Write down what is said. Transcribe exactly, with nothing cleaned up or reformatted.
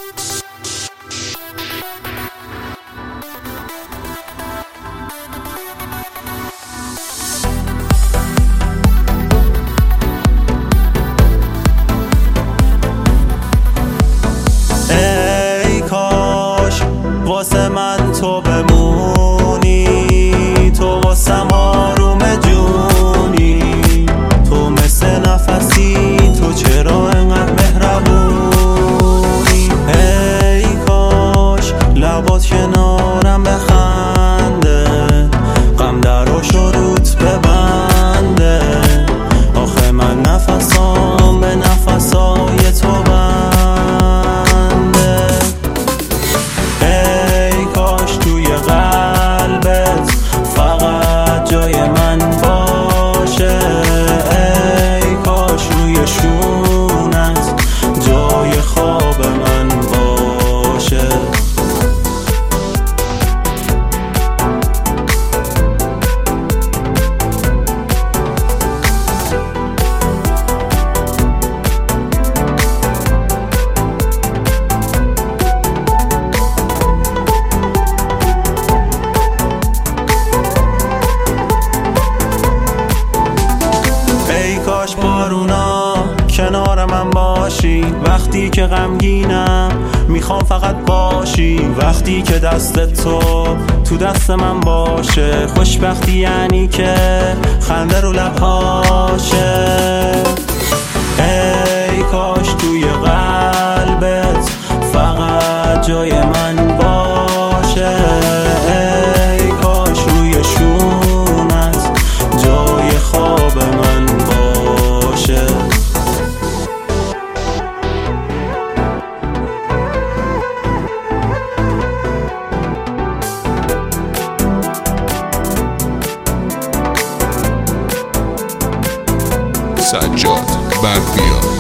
واسه من تو بمونی، تو واسم آروم جونی، تو مثل نفسی، تو چرا انقدر مهربونی؟ ای کاش لبات کنارم بخنده، غم دراش و روت ببنده، آخه من نفسام به نفسای تو بنده. کاش بارونا کنار من باشی، وقتی که غمگینم میخوام فقط باشی، وقتی که دست تو تو دست من باشه، خوشبختی یعنی که خنده رو لبهاشه. ای کاش توی قلبت فقط جای من باشه، ای کاش روی شونت جای خواب من باشه. سجاد برفیا